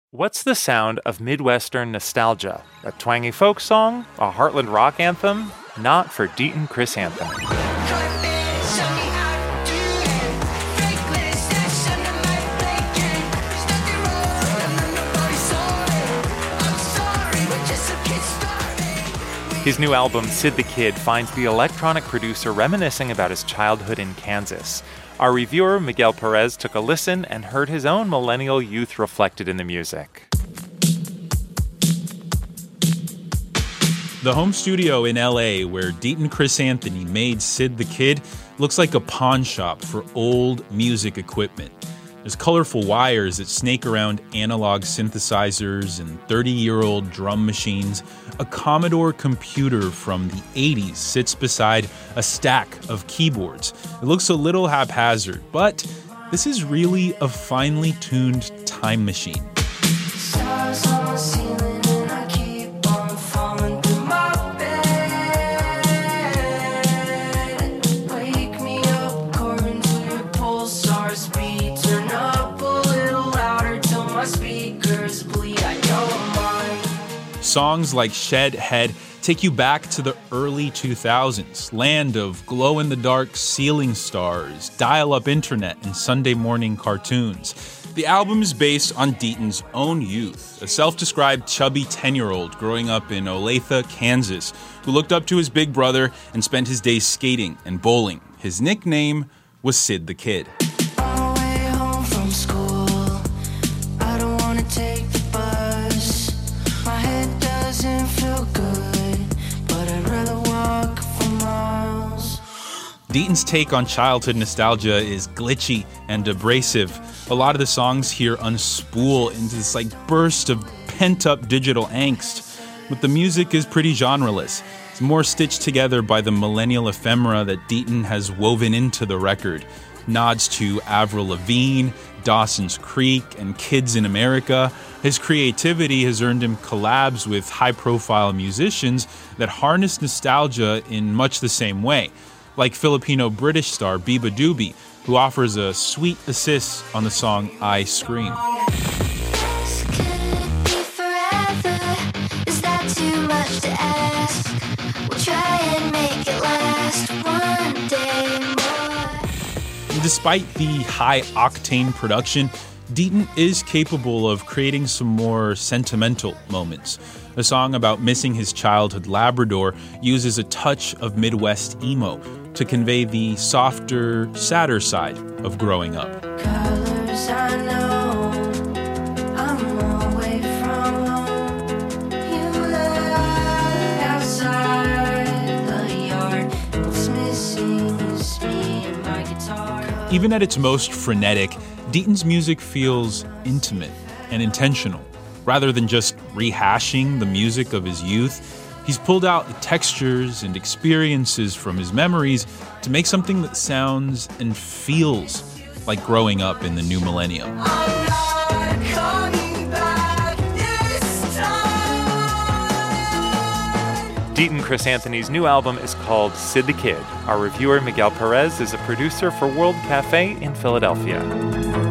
What's the sound of Midwestern nostalgia? A twangy folk song? A Heartland rock anthem? Not for Deaton Chrysanthemum. His new album, Sid the Kid, finds the electronic producer reminiscing about his childhood in Kansas. Our reviewer, Miguel Perez, took a listen and heard his own millennial youth reflected in the music. The home studio in LA where Deaton Chrysanthemum made Sid the Kid looks like a pawn shop for old music equipment. There's colorful wires that snake around analog synthesizers and 30-year-old drum machines. A Commodore computer from the 80s sits beside a stack of keyboards. It looks a little haphazard, but this is really a finely tuned time machine. Stars on the ceiling and I keep on falling through my bed. Wake me up according to your pulsar speed. Turn up a little louder till my speakers bleed. I know I'm mine. Songs like Shed Head take you back to the early 2000s, land of glow-in-the-dark ceiling stars, dial-up internet, and Sunday morning cartoons. The album is based on Deaton's own youth, a self-described chubby 10-year-old growing up in Olathe, Kansas, who looked up to his big brother and spent his days skating and bowling. His nickname was Sid the Kid. On the way home from school, I don't wanna take the bus. My head doesn't feel good, but I'd rather walk for miles. Deaton's take on childhood nostalgia is glitchy and abrasive. A lot of the songs here unspool into this burst of pent-up digital angst. But the music is pretty genreless. It's more stitched together by the millennial ephemera that Deaton has woven into the record. Nods to Avril Lavigne, Dawson's Creek, and Kids in America. His creativity has earned him collabs with high-profile musicians that harness nostalgia in much the same way, like Filipino-British star Biba Doobie, who offers a sweet assist on the song I Scream. Could it be forever? Is that too much to ask? We'll try and make it last one day more. Despite the high-octane production, Deaton is capable of creating some more sentimental moments. A song about missing his childhood Labrador uses a touch of Midwest emo to convey the softer, sadder side of growing up. Colors I know, I'm away from home. You lie outside the yard. What's missing is me and my guitar. Even at its most frenetic, Deaton's music feels intimate and intentional. Rather than just rehashing the music of his youth, he's pulled out the textures and experiences from his memories to make something that sounds and feels like growing up in the new millennium. I'm not coming back this time. Deaton Chrysanthemum's new album is called Sid the Kid. Our reviewer, Miguel Perez, is a producer for World Cafe in Philadelphia.